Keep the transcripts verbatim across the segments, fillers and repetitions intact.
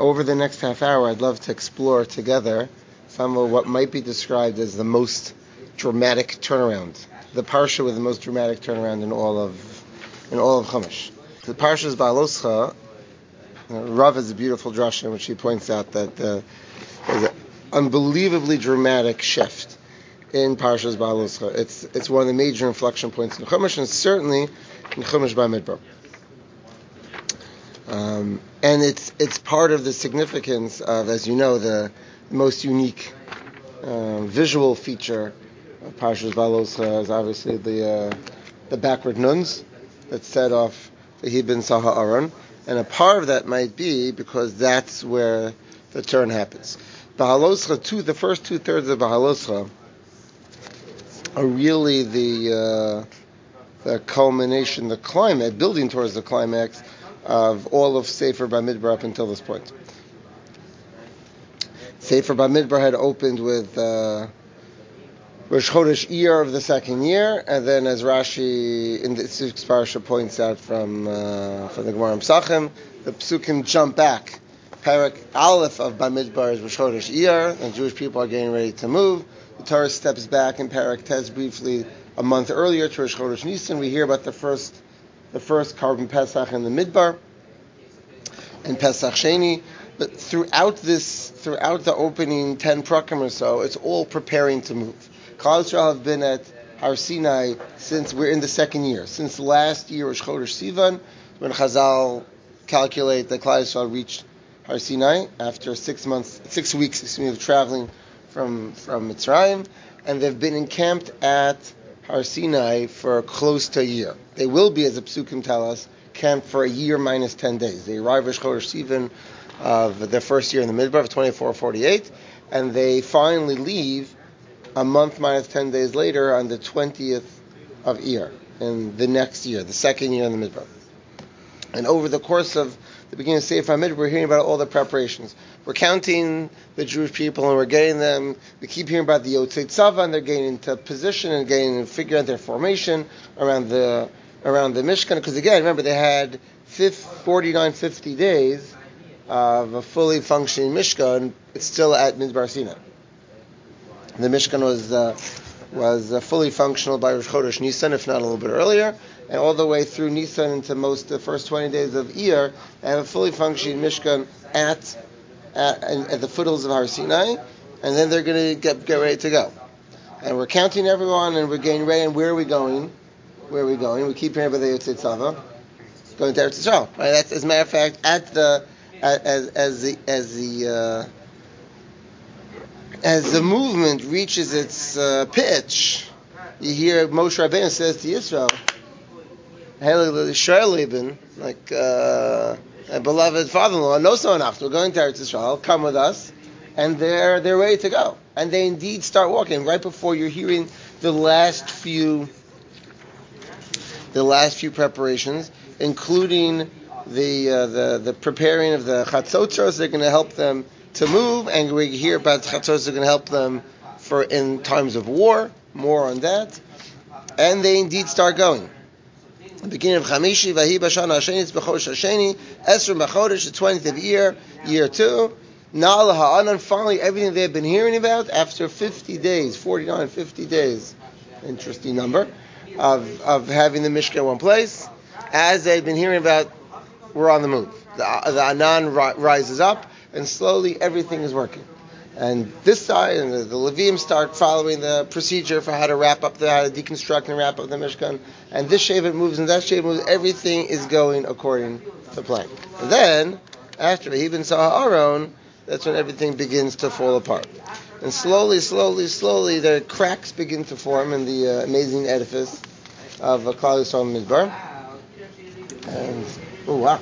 over the next half hour, I'd love to explore together some of what might be described as the most dramatic turnaround, the parsha with the most dramatic turnaround in all of in all of Chumash. The parsha is Ba'aloscha. Rav has a beautiful drasha in which he points out that uh, there's an unbelievably dramatic shift in Parshas Ba'aloscha. It's it's one of the major inflection points in Chumash, and certainly in Chumash Bamidbar. Um, and it's it's part of the significance of, as you know, the most unique uh, visual feature of Parshas Ba'aloscha is obviously the uh, the backward nuns that set off the Hibin Saha Aaron, and a part of that might be because that's where the turn happens. Ba'aloscha, two, the first two thirds of Ba'aloscha are really the uh, the culmination, the climax, building towards the climax of all of Sefer Bamidbar up until this point. Sefer Bamidbar had opened with uh, Rosh Chodesh Iyar of the second year, and then, as Rashi in the sixth parsha points out from uh, from the Gemara Pesachim, the Psukim jump back. Parak Aleph of Bamidbar is Rosh Chodesh Iyar, and Jewish people are getting ready to move. The Torah steps back in Parak Tes briefly a month earlier to Rosh Chodesh Nisan. We hear about the first the first Karban Pesach in the Midbar and Pesach Sheni, but throughout this, throughout the opening ten prakim or so, it's all preparing to move. Klal Yisrael have been at Har Sinai since we're in the second year, since last year was Chodesh Sivan, when Chazal calculate that Klal Yisrael reached Har Sinai after six months, six weeks, excuse me, of traveling from from Mitzrayim, and they've been encamped at Har Sinai for close to a year. They will be, as the Psukim tell us, camped for a year minus ten days. They arrive at Chodesh Sivan of their first year in the Midbar of twenty-four forty-eight, and they finally leave a month minus ten days later on the twentieth of Iyar, in the next year, the second year in the Midbar. And over the course of the beginning of Sefer HaMidbar, we're hearing about all the preparations. We're counting the Jewish people and we're getting them, we keep hearing about the Yotzei Tzava, and they're getting into position and getting and figuring out their formation around the around the Mishkan. Because again, remember, they had forty-nine, fifty days of a fully functioning Mishkan. It's still at Midbar Sinai. The Mishkan was uh, was uh, fully functional by Rosh Chodesh Nisan, if not a little bit earlier, and all the way through Nisan into most the first twenty days of Iyar, and have a fully functioning Mishkan at at, at the foothills of Har Sinai, and then they're going to get get ready to go. And we're counting everyone, and we're getting ready. And where are we going? Where are we going? We keep hearing about the Yotzei Tzava, going to Eretz Yisrael. Right? That's, as a matter of fact, at the as as the as the uh, as the movement reaches its uh, pitch, you hear Moshe Rabbeinu says to Yisrael, "Hey, like uh, a beloved father-in-law, no so enough. We're going to Eretz Yisrael. Come with us." And they're they're ready to go, and they indeed start walking right before you're hearing the last few the last few preparations, including the uh, the the preparing of the chatzotzros. They're going to help them to move, and we hear about the chatzotzros are going to help them for in times of war. More on that, and they indeed start going. The beginning of Chamishi, Vahi Bashana Hasheni, it's B'chodesh Hasheni, Esrim B'chodesh, the twentieth of year, year two. Na'al Ha'anan, finally everything they've been hearing about after fifty days, forty-nine, fifty days, interesting number, of of having the Mishkan in one place. As they've been hearing about, we're on the move. The, the Anan ri- rises up, and slowly everything is working. And this side, and the, the Leviim start following the procedure for how to wrap up, the, how to deconstruct and wrap up the Mishkan. And this Shevet moves, and that Shevet moves. Everything is going according to plan. And then, after Vahi ben Saha Aaron, that's when everything begins to fall apart. And slowly, slowly, slowly, the cracks begin to form in the uh, amazing edifice of uh, Klal Yisrael Midbar. And, oh wow.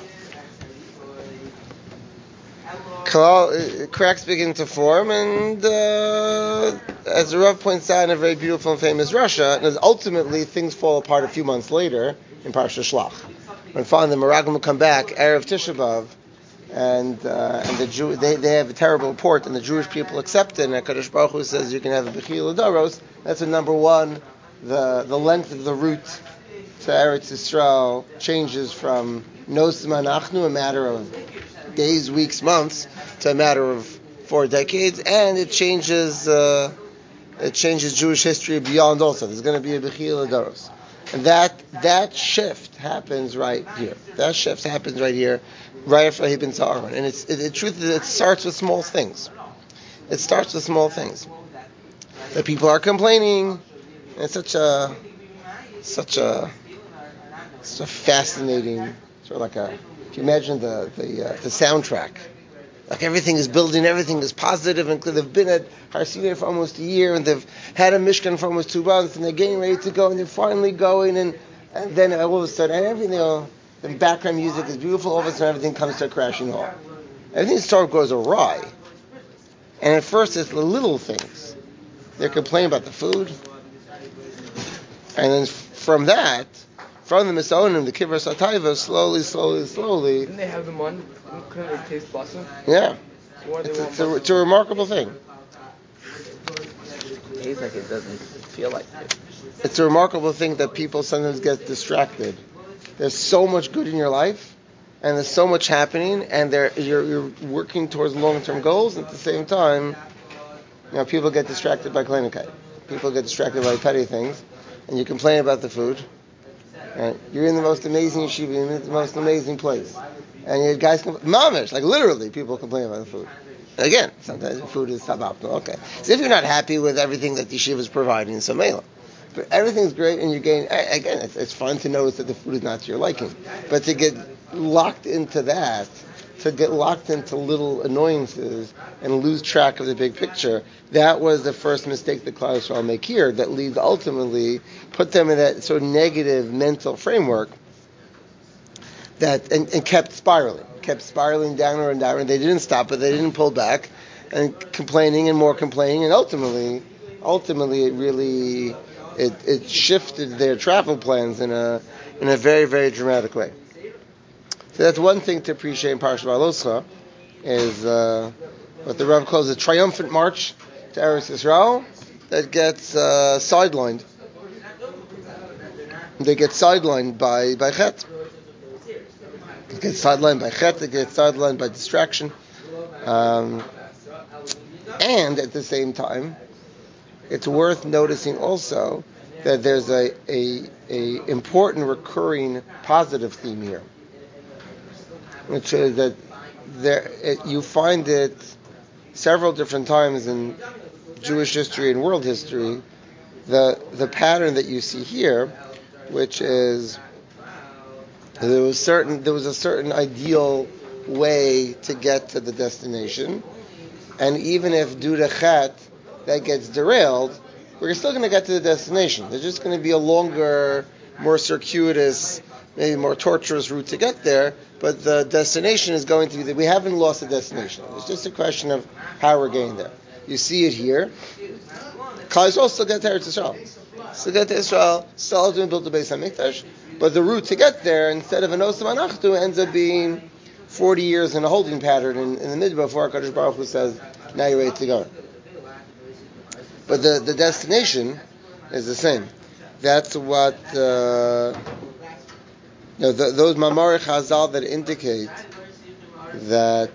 Klal, uh, cracks begin to form, and uh, as the Rav points out in a very beautiful and famous Rasha, and as ultimately things fall apart a few months later in Parsha Shlach. When finally the Meraglim will come back, Erev Tisha B'Av, and uh, and the Jew they, they have a terrible report, and the Jewish people accept it. And HaKadosh Baruch Hu says you can have a Bechil Adoros. That's a number one. The the length of the route to Eretz Yisrael changes from Nos Manachnu, a matter of days, weeks, months, to a matter of four decades, and it changes uh, it changes Jewish history beyond also. There's going to be a Bechila Doros. And that that shift happens right here. That shift happens right here, right after Ibn Sa'aron. And it's it, the truth is, it starts with small things. It starts with small things. That people are complaining. And it's such a such a such a fascinating sort of like a. If you imagine the the uh, the soundtrack. Like everything is building, everything is positive, and they've been at Har Sinai for almost a year, and they've had a Mishkan for almost two months, and they're getting ready to go, and they're finally going, and, and then all of a sudden, and everything, you know, the background music is beautiful, all of a sudden everything comes to a crashing halt. Everything sort of goes awry. And at first it's the little things. They're complaining about the food, and then from that, from the Misonim, the Kibbur Sataiva, slowly, slowly, slowly. Didn't they have them on? Couldn't they taste blossom? Yeah. So it's, it's, a, it's a remarkable thing. It tastes like it doesn't feel like it. It's a remarkable thing that people sometimes get distracted. There's so much good in your life, and there's so much happening, and there you're, you're working towards long-term goals, and at the same time, you know, people get distracted by Kleinigkeit. People get distracted by petty things, and you complain about the food. Right? You're in the most amazing yeshiva, you're in the most amazing place. And you guys complain, mamish, like literally people complain about the food. Again, sometimes the food is suboptimal. Okay. So if you're not happy with everything that the yeshiva is providing, so mela. But everything's great and you're getting, again, it's, it's fun to notice that the food is not to your liking. But to get locked into that, to get locked into little annoyances and lose track of the big picture, that was the first mistake that Klal Yisrael make here, that leads ultimately, put them in that sort of negative mental framework that and, and kept spiraling, kept spiraling downward and downward. They didn't stop it, they didn't pull back, and complaining and more complaining, and ultimately, ultimately it really, it, it shifted their travel plans in a in a very, very dramatic way. So that's one thing to appreciate in Parashat Va'aloscha, is uh, what the Rav calls a triumphant march to Eretz Yisrael that gets uh, sidelined. They get sidelined by, by Chet. It gets sidelined by Chet, it gets sidelined by distraction. Um, and at the same time, it's worth noticing also that there's a, a, a important recurring positive theme here, which is that there it, you find it several different times in Jewish history and world history, the the pattern that you see here, which is there was certain there was a certain ideal way to get to the destination, and even if due to Chet that gets derailed, we're still going to get to the destination. There's just going to be a longer, more circuitous, maybe more torturous route to get there, but the destination is going to be that we haven't lost the destination. It's just a question of how we're getting there. You see it here. Klal Yisrael still get to Eretz Yisrael. Still get to Israel, still doing build the Beis HaMikdash, but the route to get there, instead of an Osam Anachtu, ends up being forty years in a holding pattern in, in the Midbar before HaKadosh Baruch Hu says, now you're ready to go. But the, the destination is the same. That's what uh, you know, the, those Mamari Chazal that indicate that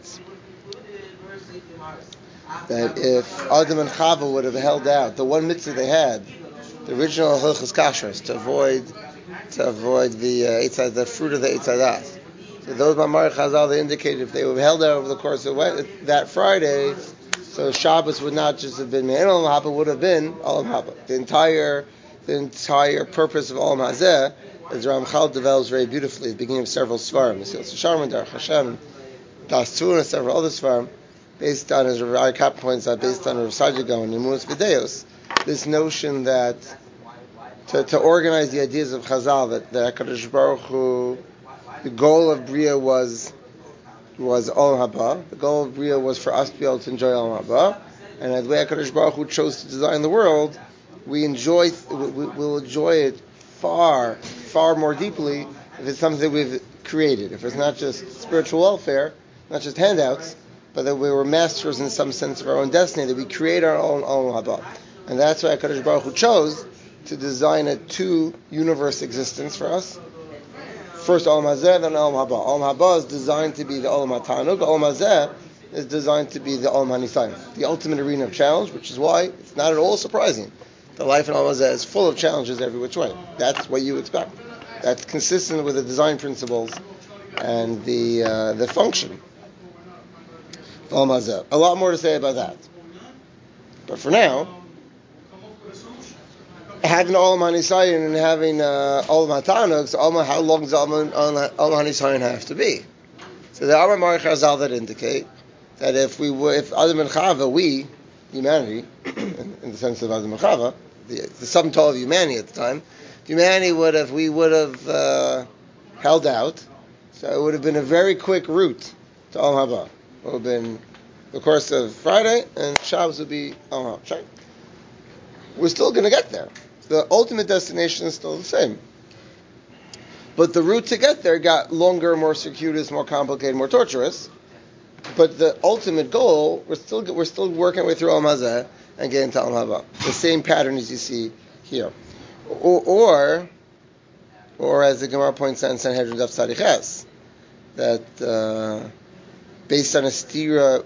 that if Adam and Chava would have held out, the one mitzvah they had, the original Hilchos Kashrus, to avoid to avoid the uh, eitzah, the fruit of the Eitz Hadas. So those Mamari Chazal they indicate if they would have held out over the course of that Friday, so Shabbos would not just have been Me'en Olam Haba, would have been Olam Haba. The entire the entire purpose of Olam Hazeh, as Ramchal develops very beautifully at the beginning of several Svarim, Mesilas Yesharim, Derech Hashem, Das Tzur, several other Svarim, based on, as Rav Kapp points out, based on Rav Saadia Gaon and Emunos V'Deos, this notion that to, to organize the ideas of Chazal, that the HaKadosh Baruch Hu, the goal of Bria was was Olam Haba. The goal of Bria was for us to be able to enjoy Olam Haba, and as the way HaKadosh Baruch Hu chose to design the world, we enjoy, we, we'll enjoy it far, far more deeply if it's something that we've created. If it's not just spiritual welfare, not just handouts, but that we were masters in some sense of our own destiny, that we create our own Olam Haba. And that's why HaKadosh Baruch Hu chose to design a two-universe existence for us. first Olam Hazeh, then Olam Haba. Olam Haba is designed to be the Olam HaTanug. Olam Hazeh is designed to be the Olam HaNisayim, the ultimate arena of challenge, which is why it's not at all surprising. The life in Olam Hazeh is full of challenges every which way. That's what you expect. That's consistent with the design principles and the uh, the function of Olam Hazeh. A lot more to say about that. But for now, having Olam HaNisayim and having uh, Olam HaTanug, so Olam, how long does Olam HaNisayim have to be? So the Amar Marich Hazal that indicate that if we were, if Adam and Chava, we, humanity, in, in the sense of Adam and Chava, the, the sum total of humanity at the time, humanity would have, we would have uh, held out, so it would have been a very quick route to Olam Haba. It would have been the course of Friday, and Shabbos would be Olam Haba. We're still going to get there. The ultimate destination is still the same. But the route to get there got longer, more circuitous, more complicated, more torturous. But the ultimate goal, we're still we're still working our way through Olam Hazeh and getting to Olam Haba. The same pattern as you see here. Or, or, or as the Gemara points out in Sanhedrin Daf Tzadi Ches, that uh, based on a stira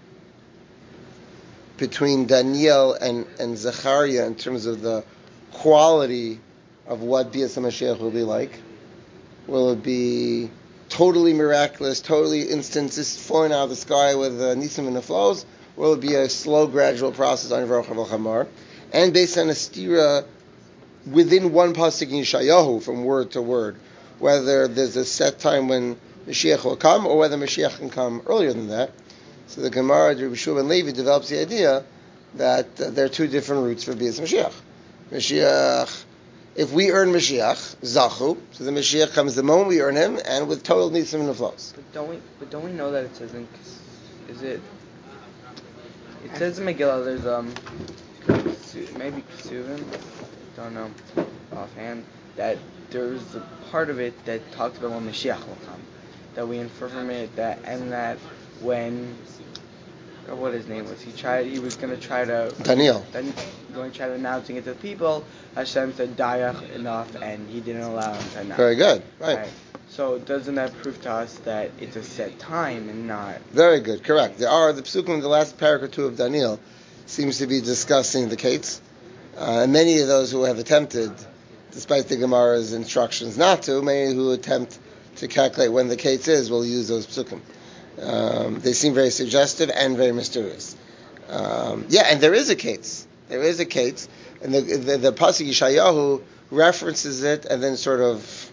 between Daniel and, and Zechariah in terms of the quality of what Bias HaMashiach will be like. Will it be totally miraculous, totally instant, just falling out of the sky with uh, nisim and neflos? Or will it be a slow, gradual process on Yevarach HaVachamar? And based on a stira within one pasuk in Yeshayahu, from word to word, whether there's a set time when Mashiach will come, or whether Mashiach can come earlier than that. So the Gemara, Rabbi Shua ben Levi, develops the idea that uh, there are two different routes for Bias Mashiach. Mashiach, if we earn Mashiach, Zachu, so the Mashiach comes the moment we earn him, and with total nisim and neflos. But don't we? But don't we know that it says in? Is it? It says in Megillah. There's um, maybe Kesuvim. Don't know offhand. That there's a part of it that talks about when Mashiach will come. That we infer from it that, and that when. Or what his name was. He tried. He was going to try to. Daniel. Then going to try to announcing it to the people. Hashem said "Dayach" enough, and he didn't allow him to announce. Very good. Right. right. So doesn't that prove to us that it's a set time and not? Very good. Correct. There are the psukim in the last paragraph or two of Daniel seems to be discussing the kates, uh, and many of those who have attempted, despite the Gemara's instructions not to, many who attempt to calculate when the kates is will use those psukim. Um, they seem very suggestive and very mysterious. Um, yeah, and there is a case. There is a case, and the the, the pasuk Yeshayahu references it and then sort of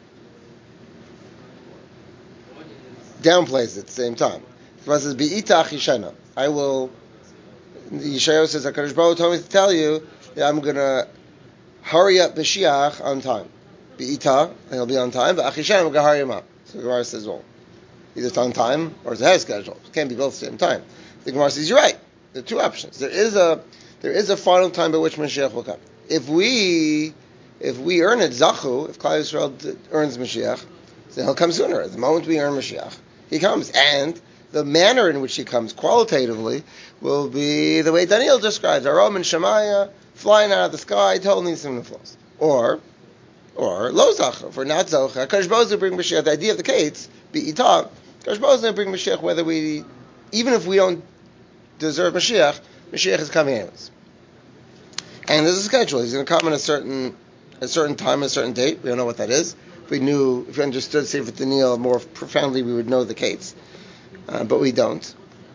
downplays it at the same time. The pasuk says, "Be'ita achishena." I will. Yeshayahu says, "HaKadosh Baruch Hu told me to tell you that I'm going to hurry up Mashiach on time. Be'ita, and he'll be on time. But achishena, I'm going to hurry him up." So the Gemara says, "Well, either it's on time or it's ahead of schedule. It can't be both at the same time." The Gemara says, you're right. There are two options. There is a there is a final time by which Mashiach will come. If we if we earn it, Zachu, if Klal Yisrael earns Mashiach, then he'll come sooner. The moment we earn Mashiach, he comes. And the manner in which he comes, qualitatively, will be the way Daniel describes. Aram and Shemaiah flying out of the sky, total nisim and neflos. Or, or lo Zachu, if we're not Zocha, Kadosh Baruch Hu bring Mashiach. The idea of the kates, Be'itah, Kadosh Baruch Hu bring Mashiach whether we, even if we don't deserve Mashiach, Mashiach is coming anyways. And there's a schedule. He's going to come in a certain, a certain time, a certain date. We don't know what that is. If we knew, if we understood Sefer Daniel more profoundly, we would know the case. Uh, but we don't.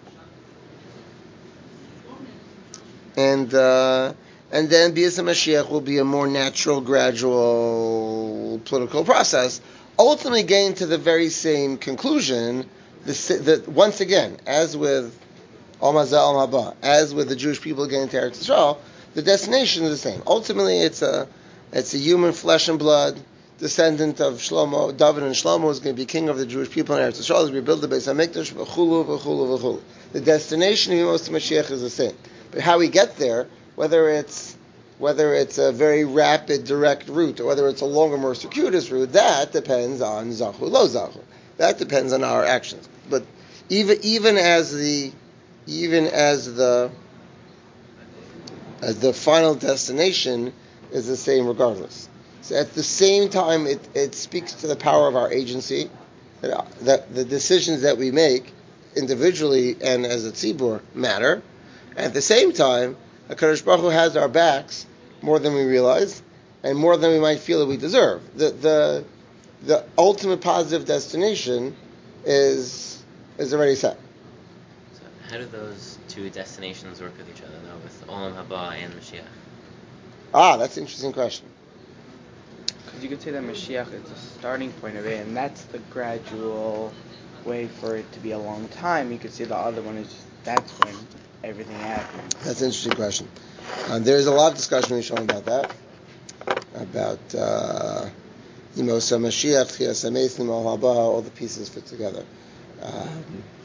And uh, and then Bias HaMashiach will be a more natural, gradual political process, ultimately getting to the very same conclusion. The, the, once again, as with Olam Hazeh, Olam Haba, as with the Jewish people getting to Eretz Yisrael, the destination is the same. Ultimately, it's a it's a human flesh and blood descendant of Shlomo, David and Shlomo is going to be king of the Jewish people in Eretz Yisrael. Is going to build the Beis Hamikdash, v'chulu, v'chulu, v'chulu. The destination of Yemos Mashiach is the same, but how we get there, whether it's whether it's a very rapid, direct route, or whether it's a longer, more circuitous route, that depends on Zachu, Lo Zachu. That depends on our actions. But even even as the even as the as the final destination is the same regardless. So at the same time, it, it speaks to the power of our agency, that, that the decisions that we make individually and as a tzibur matter. At the same time, HaKadosh Baruch Hu has our backs more than we realize, and more than we might feel that we deserve. The the the ultimate positive destination is is already set. So how do those two destinations work with each other, though, with Olam Haba and Mashiach? Ah, that's an interesting question. Because you could say that Mashiach is the starting point of it, and that's the gradual way for it to be a long time. You could say the other one is just, that's when everything happens. That's an interesting question. Um, there's a lot of discussion we've shown about that, about Imosa Mashiach, Chias HaMeisim, Olam Haba, all the pieces fit together. Um,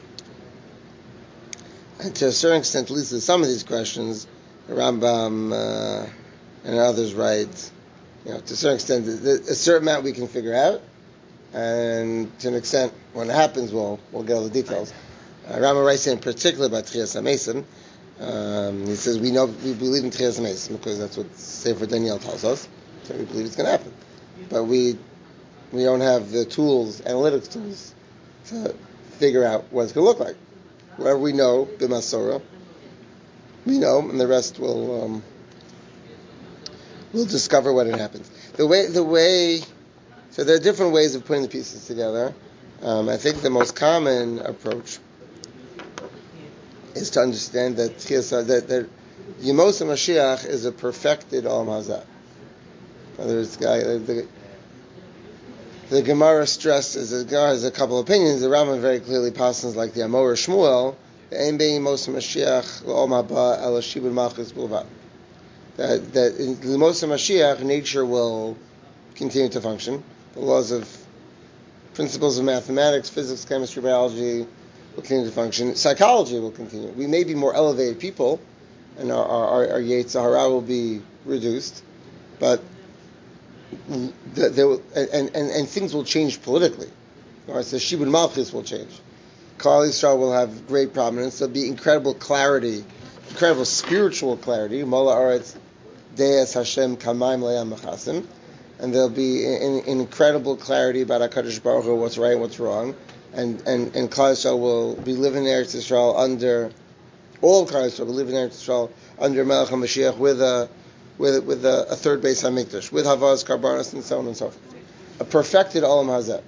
and to a certain extent, at least with some of these questions, the Rambam uh, and others write, you know, to a certain extent, a certain amount we can figure out, and to an extent, when it happens, we'll we'll get all the details. Uh, Rambam writes in particular about Chias HaMeisim. Um, he says we know we believe in Chias HaMeisim because that's what Sefer Daniel tells us, so we believe it's going to happen. But we we don't have the tools, analytics tools, to figure out what it's going to look like. Whatever we know, b'masora, we know, and the rest will um, we'll discover when it happens. The way the way so there are different ways of putting the pieces together. Um, I think the most common approach is to understand that that, that Yemos HaMashiach is a perfected Olam Hazeh. In other words, the, the, the Gemara stresses, the Gemara has a couple of opinions. The Rambam very clearly passes like the Amor Shmuel, the Ein Bein Yemos HaMashiach Olam Haba El Shibud Malchus Bulvat. That that in the Yemos HaMashiach, nature will continue to function. The laws of principles of mathematics, physics, chemistry, biology will continue to function. Psychology will continue. We may be more elevated people, and our our, our Yetzer Hara will be reduced, but the, there will, and, and, and things will change politically. Or the Shibud Malchus will change. Klal Yisrael will have great prominence. There'll be incredible clarity, incredible spiritual clarity. Mola Aretz Deis Hashem Kamayim Le'am Mechasim. And there'll be an, an incredible clarity about HaKadosh Baruch Hu, what's right and what's wrong. And, and, and Klal Yisrael will be living in Eretz Yisrael under, all of Klal Yisrael will live in Eretz Yisrael under Melech HaMashiach with a, with, with a, a third Beis HaMikdash, with Havaz, Karbanos, and so on and so forth. A perfected Olam Hazeh.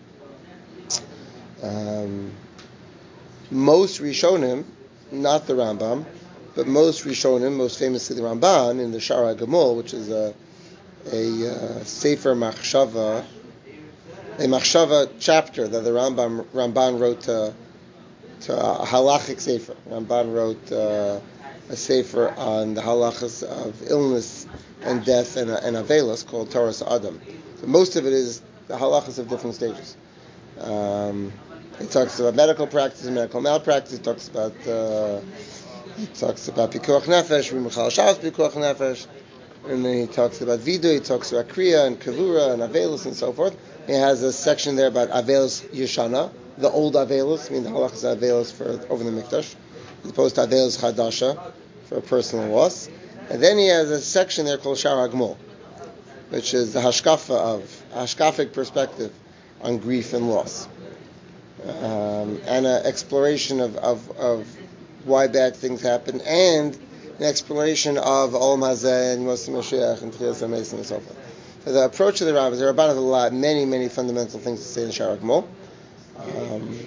Um, most Rishonim, not the Rambam, but most Rishonim, most famously the Ramban, in the Shara Gamul, which is a a uh, Sefer Machshava, a Machshava chapter that the Rambam Ramban wrote to, to a halachic Sefer. Ramban wrote uh, a Sefer on the halachas of illness and death and, and Avelos called Toras Adam. So most of it is the halachas of different stages. Um, he talks about medical practice and medical malpractice. He talks about uh, he talks about Pikuach Nefesh, Rimachal Shabbos Pikuach Nefesh. And then he talks about Vidu, he talks about Kriya and Kavura and Avelos and so forth. He has a section there about Avelos Yeshana, the old Avelos, I mean the halachas of Avelos for over the Mikdash, as opposed to Avelos Chadasha for personal loss. And then he has a section there called Shar HaGmul, which is the hashkafa of, a hashkafic perspective on grief and loss. Um, and an exploration of, of, of why bad things happen, and an exploration of Olam Hazeh and Yemos HaMashiach and Chias HaMeisim and so forth. So the approach of the Rambam, there are about a lot, many, many fundamental things to say in Shar HaGmul. Um,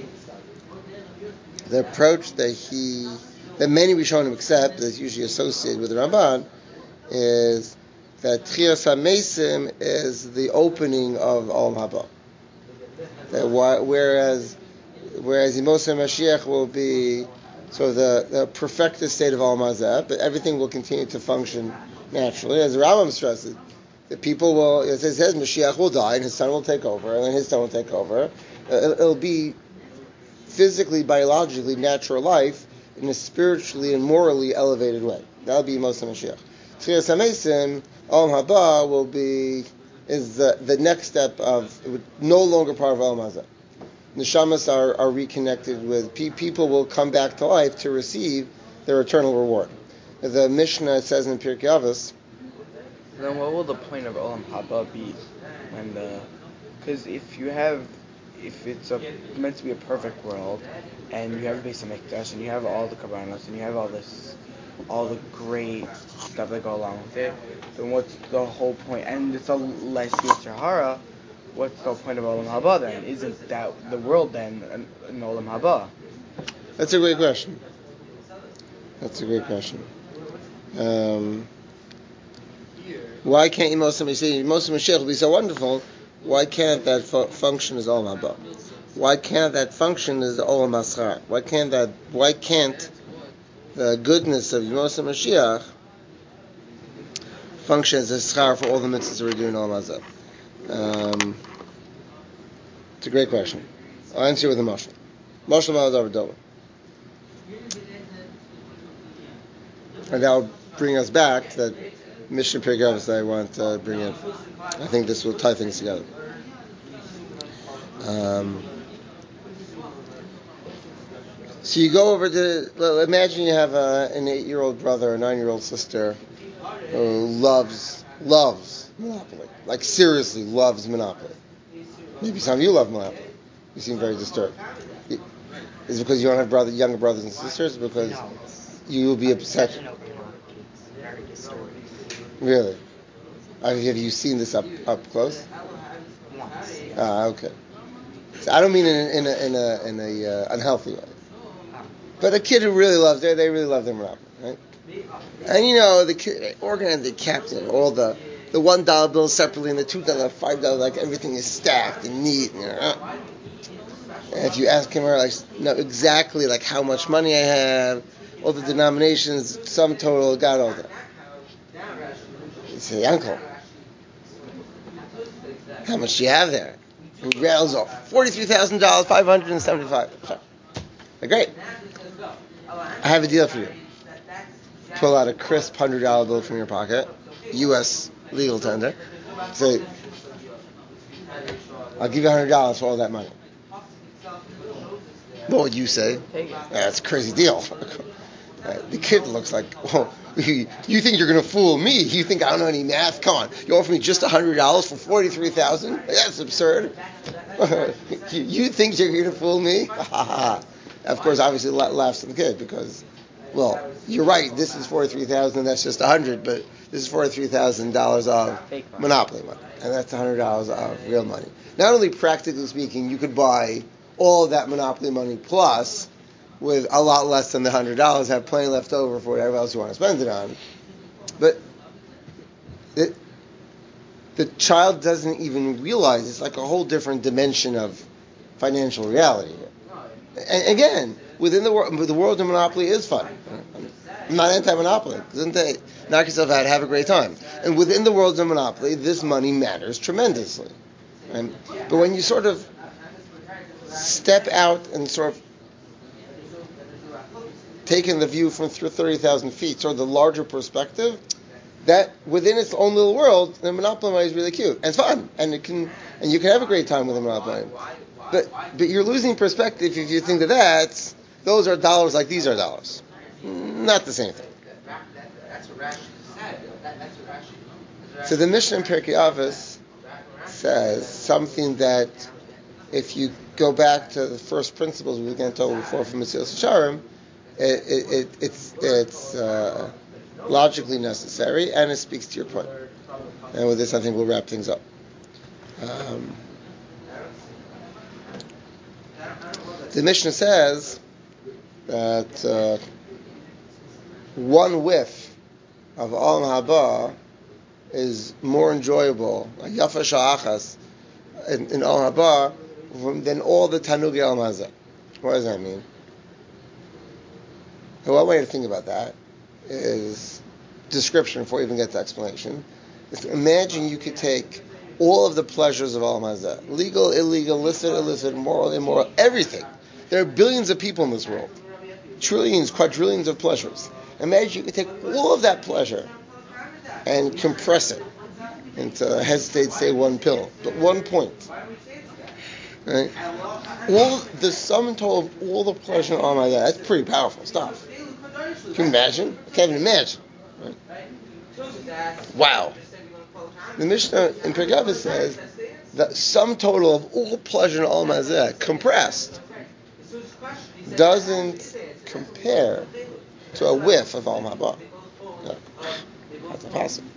the approach that he, that many Rishonim accept, that's usually associated with the Ramban, is that Chias HaMeisim is the opening of Olam Haba. That whereas, whereas Yemos HaMashiach will be So the, the perfected state of Olam Hazeh, but everything will continue to function naturally. As the Rambam stresses, the people will, it says Mashiach will die and his son will take over, and then his son will take over. It'll, it'll be physically, biologically natural life in a spiritually and morally elevated way. That'll be Yemos HaMashiach. Chias HaMeisim, Olam Haba will be, is the, the next step of, no longer part of Olam Hazeh. Neshamas are, are reconnected with, pe- people will come back to life to receive their eternal reward. The Mishnah says in Pirkei Avos Then what will the point of Olam Haba be when the? Because if you have, if it's a meant to be a perfect world, and you have a Beis Hamikdash, and you have all the Kabbanos, and you have all this, all the great stuff that go along with it, then what's the whole point? And it's a less Yetzer Hara. What's the point of Olam Haba then? Isn't that the world then an, an Olam Haba? That's a great question. That's a great question. Um, why can't Yemos HaMashiach, Yemos HaMashiach will be so wonderful? Why can't that fu- function as Olam Haba? Why can't that function as Olam Haschar? Why can't that? Why can't the goodness of Yemos HaMashiach function as a schar for all the mitzvahs we're doing in Olam Hazeh? Um, it's a great question. I'll answer you with a mashal. Mashal Ma'adav Dova. And that will bring us back to that Mishnah Pirkei Avos that I want to bring in. I think this will tie things together. Um, so you go over to, well, imagine you have a, an eight-year-old brother or a nine-year-old sister who loves, loves Monopoly. Like seriously loves Monopoly. Maybe some of you love Monopoly. You seem very disturbed. Is it because you don't have brother, younger brothers and sisters? Because no, you will be upset. Very disturbing. Really? Uh, have you seen this up up close? Once. Ah, okay. So I don't mean in a, in a, in a, in a uh, unhealthy way. But a kid who really loves it, they really love their Monopoly, right? And you know, the kid, they organize the captain, all the the one dollar bills separately and the two dollar, five dollar, like everything is stacked and neat. You know? And if you ask him, like, know exactly like how much money I have, all the denominations, sum total, got all that. You say, Uncle, how much do you have there? And he rattles off forty-three thousand dollars, five hundred and seventy-five. Like, great. I have a deal for you. Pull out a crisp one hundred dollar bill from your pocket, U S legal tender. Say, I'll give you one hundred dollars for all that money. What would you say? Take it. That's a crazy deal. Right. The kid looks like, oh, you think you're going to fool me? You think I don't know any math? Come on. You offer me just one hundred dollars for forty-three thousand dollars? That's absurd. You think you're going to fool me? Of course, obviously, laughs at the kid because, well, you're right. This is forty-three thousand dollars and that's just one hundred dollars, but this is forty-three thousand dollars of Monopoly money. And that's one hundred dollars of real money. Not only practically speaking, you could buy all of that Monopoly money plus with a lot less than the one hundred dollars, have plenty left over for whatever else you want to spend it on. But it, the child doesn't even realize it's like a whole different dimension of financial reality. And again, within the world, the world of Monopoly is fun. I'm not anti-Monopoly. Knock yourself out, have a great time. And within the world of Monopoly, this money matters tremendously. Right? But when you sort of step out and sort of taking the view from thirty thousand feet, sort of the larger perspective, that within its own little world, the Monopoly money is really cute. And it's fun. And it can, and you can have a great time with the Monopoly money. But, but you're losing perspective if you think that that's, those are dollars like these are dollars. Not the same thing. So the Mishnah in Pirkei Avos says something that if you go back to the first principles we began to talk before from Mesilas Yesharim, It, it, it, it's it's uh, logically necessary, and it speaks to your point. And with this, I think we'll wrap things up. Um, the Mishnah says that uh, one whiff of Olam Haba is more enjoyable, like Yafa Sha'achas, in, in Olam Haba, than all the Tanugi Olam Hazeh. What does that mean? So one way to think about that is description before we even get to explanation. Is to imagine you could take all of the pleasures of Olam Hazeh, legal, illegal, illicit, illicit, moral, immoral, everything. There are billions of people in this world, trillions, quadrillions of pleasures. Imagine you could take all of that pleasure and compress it into, I hesitate to say one pill, but one point. Right? All the sum total of all the pleasure in Olam Hazeh, that's pretty powerful stuff. Can you imagine? I can't even imagine. Right? Wow. The Mishnah in Pirkei Avos says that sum total of all pleasure in Olam Hazeh compressed doesn't compare to a whiff of Olam Haba. No. That's impossible.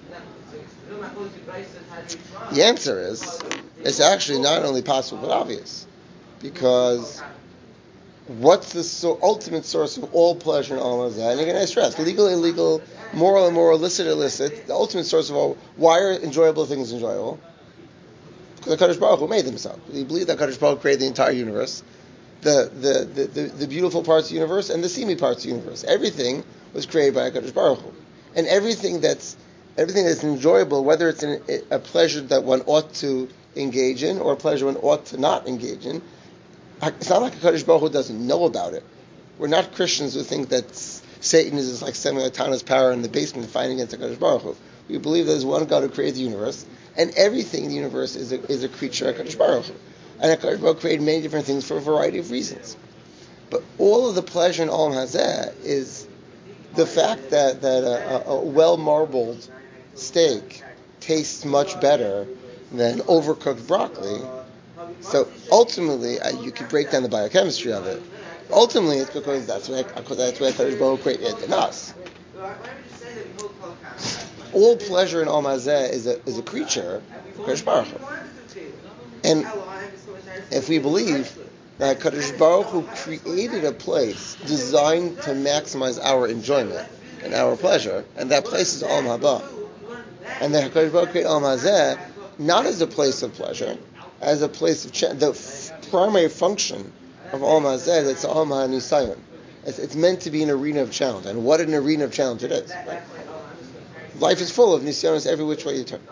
The answer is, it's actually not only possible but obvious, because what's the so ultimate source of all pleasure in Olam Hazeh? And again, I stress, legal, illegal, moral, immoral, illicit, illicit. The ultimate source of all, why are enjoyable things enjoyable? Because the Kadosh Baruch Hu made them so. We believe that Kadosh Baruch Hu created the entire universe, the the, the, the the beautiful parts of the universe and the seamy parts of the universe. Everything was created by Kadosh Baruch Hu, and everything that's everything that's enjoyable, whether it's an, a pleasure that one ought to engage in or a pleasure one ought to not engage in, it's not like Kadosh Baruch Hu doesn't know about it. We're not Christians who think that Satan is like semi-autonomous power in the basement fighting against the Kadosh Baruch Hu. We believe there's one God who created the universe, and everything in the universe is a, is a creature of HaKadosh Baruch Hu. And HaKadosh Baruch Hu created many different things for a variety of reasons. But all of the pleasure in Olam Hazeh is the fact that, that a, a well-marbled steak tastes much better than overcooked broccoli. So ultimately, uh, you could break down the biochemistry of it. Ultimately, it's because that's where that's where HaKadosh Baruch Hu created it in us. All pleasure in Olam Hazeh is a is a creature of Kadosh Baruch Hu. And if we believe that Kadosh Baruch Hu created a place designed to maximize our enjoyment and our pleasure, and that place is Olam Haba, and that Kadosh Baruch Hu created Olam Hazeh not as a place of pleasure, as a place of ch- the f- primary function of Olam Hazeh, it's Olam HaNisayon. It's, it's meant to be an arena of challenge, and what an arena of challenge it is. Right? Life is full of nisyonos every which way you turn.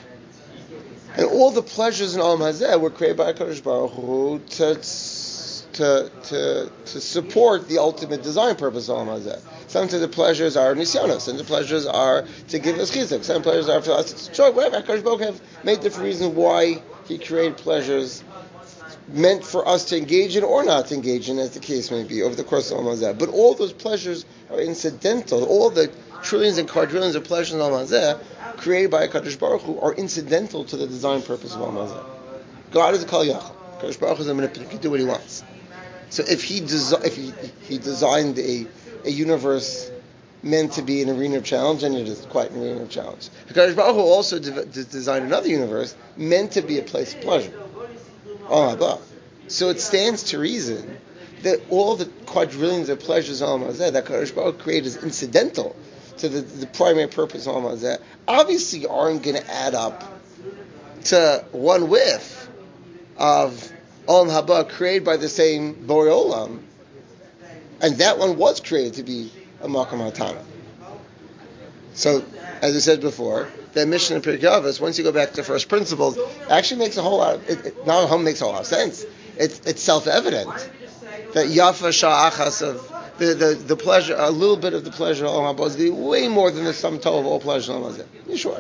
And all the pleasures in Olam Hazeh were created by HaKadosh Baruch Hu to, to, to, to support the ultimate design purpose of Olam Hazeh. Some of the pleasures are nisyonos, some of the pleasures are to give us chizuk, some pleasures are for us to enjoy. Whatever, HaKadosh Baruch Hu have made different reasons why He created pleasures meant for us to engage in or not to engage in, as the case may be, over the course of Olam Hazeh. But all those pleasures are incidental. All the trillions and quadrillions of pleasures in Olam Hazeh created by HaKadosh Baruch Hu are incidental to the design purpose of Olam Hazeh. God is a Kal Yachal. HaKadosh Baruch Hu is a manipulator. He can do what He wants. So if He desi- if he, he designed a, a universe meant to be an arena of challenge, and it is quite an arena of challenge. HaKadosh Baruch Hu also de- de- designed another universe meant to be a place of pleasure. Olam Haba. So it stands to reason that all the quadrillions of pleasures of Olam Hazeh that Kadosh Baruch Hu created is incidental to the, the primary purpose of Olam Hazeh, obviously aren't going to add up to one whiff of Olam Haba created by the same Borei Olam, and that one was created to be a Makom HaTana. So, as I said before, the mission in Pirkei Avos, once you go back to first principles, actually makes a whole lot of, it, it, not home makes a whole lot of sense. It's, it's self-evident that Yafa Sha'achas of the, the, the pleasure, a little bit of the pleasure of Olam Haba is way more than the sum total of all pleasure of Olam Hazeh. You sure?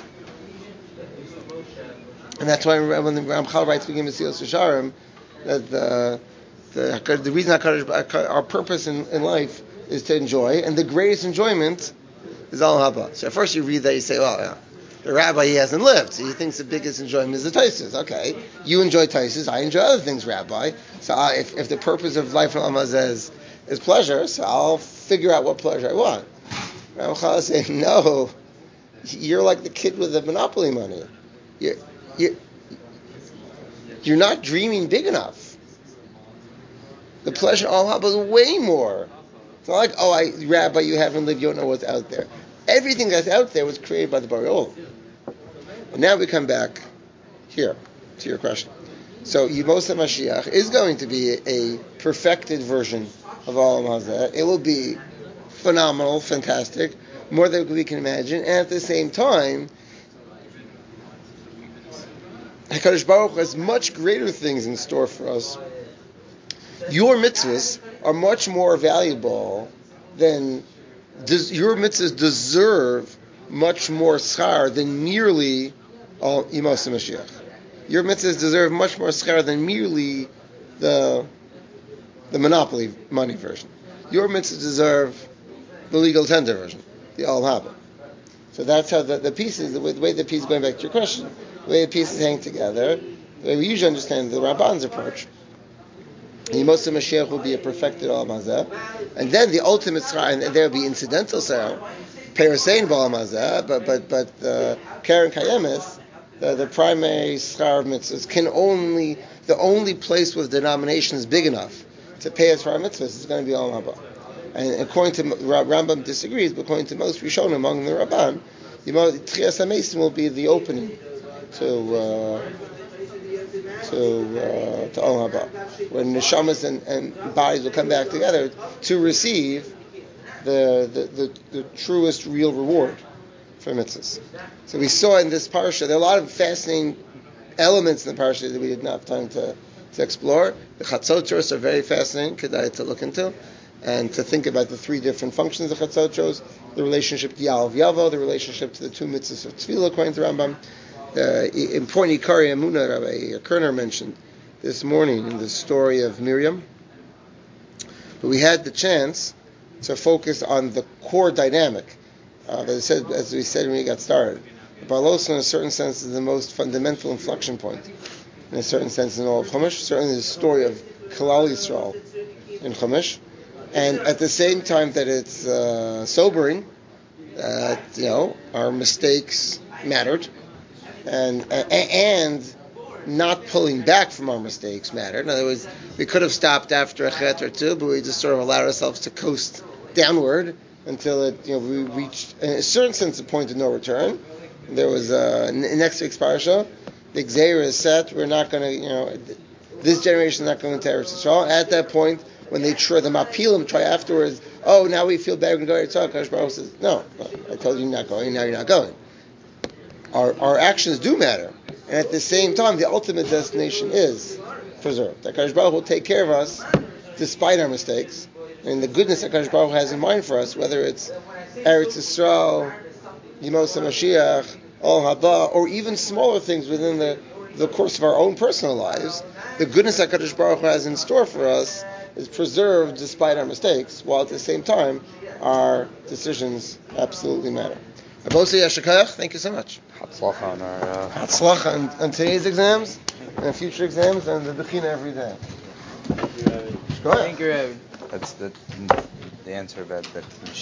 And that's why when the Ramchal writes in Mesilas Yesharim that the the, the reason HaKadosh, our purpose in, in life is to enjoy, and the greatest enjoyment is Olam Haba. So at first you read that, you say, well, yeah, the rabbi, he hasn't lived, so he thinks the biggest enjoyment is the Taisus. Okay, you enjoy Taisus, I enjoy other things, rabbi. So I, if, if the purpose of life in Olam Hazeh is, is pleasure, so I'll figure out what pleasure I want. Ramchal is saying, no, you're like the kid with the monopoly money. You're, you're, you're not dreaming big enough. The pleasure of Olam Haba is way more. It's not like, oh, I, rabbi, you haven't lived, you don't know what's out there. Everything that's out there was created by the Borei Olam. And now we come back here to your question. So Yemos HaMashiach is going to be a perfected version of Olam Hazeh. It will be phenomenal, fantastic, more than we can imagine. And at the same time, HaKadosh Baruch Hu has much greater things in store for us. Your mitzvahs are much more valuable than des, your mitzvahs deserve much more schar than merely all Yemos HaMashiach. Your mitzvahs deserve much more schar than merely the the monopoly money version. Your mitzvahs deserve the legal tender version, the Olam Haba. So So that's how the, the pieces, the way, the way the pieces, going back to your question, the way the pieces hang together, the way we usually understand the Ramban's approach. Yimosa Mashiach will be a perfected Olam Hazeh, and then the ultimate schar, and there will be incidental schar, Perasein B'Olam Hazeh, but but but uh, Karen Kayemis, the, the primary schar of mitzvahs, can only the only place where the denomination is big enough to pay us for our mitzvahs is going to be Olam Haba. And according to Rambam disagrees, but according to most Rishonim among the Rabban, Tchias HaMesim will be the opening to uh, to uh, to Olam Haba, when neshamas and, and bodies will come back together to receive the the, the, the truest real reward for mitzvahs. So we saw in this parsha there are a lot of fascinating elements in the parsha that we did not have time to, to explore. The chatzotros are very fascinating, kedai to look into, and to think about the three different functions of chatzotros, the relationship to Ya'al Yavo, the relationship to the two mitzvahs of Tefillah according to Rambam. The important Ikari Amunah Rabbi Kerner mentioned this morning in the story of Miriam. But we had the chance to focus on the core dynamic. Uh, as, said, as we said when we got started, Balos, in a certain sense, is the most fundamental inflection point, in a certain sense, in all of Chumash. Certainly the story of Kalal Yisrael in Chumash. And at the same time that it's uh, sobering, uh, you know, our mistakes mattered. And uh, and not pulling back from our mistakes mattered. In other words, we could have stopped after a chet or two, but we just sort of allowed ourselves to coast downward until it, you know, we reached, in a certain sense, a point of no return. There was uh, in next week's parsha, the Gzeira is set. We're not going to, you know, this generation is not going to Eretz Yisrael. At that point, when they try, the Mapilim try afterwards, oh, now we feel better, we can go to Eretz Yisrael. Kadosh Baruch Hu says, no, I told you you're not going, now you're not going. Our our actions do matter, and at the same time, the ultimate destination is preserved. That Kadosh Baruch Hu will take care of us despite our mistakes, and the goodness that Kadosh Baruch Hu has in mind for us, whether it's Eretz Yisrael, Yimosa Mashiach, Olam Haba, or even smaller things within the, the course of our own personal lives. The goodness that Kadosh Baruch Hu has in store for us is preserved despite our mistakes, while at the same time, our decisions absolutely matter. Abosei Yashakayach, thank you so much. Hatzlacha on our uh... Hatzlacha on, on today's exams and future exams and the Bechina every day. Go ahead. Thank you, Rabbi. That's the the answer about that.